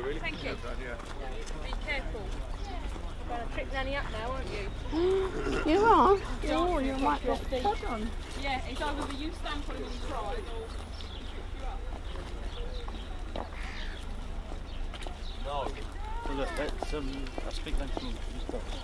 really. Thank you. Yeah. Be careful. You're going to trip Nanny up now, aren't you? You are? Oh, you might get fed on. Yeah, it's either you stamp on him and he cries or... No. Well, look, let's speak then to Mr.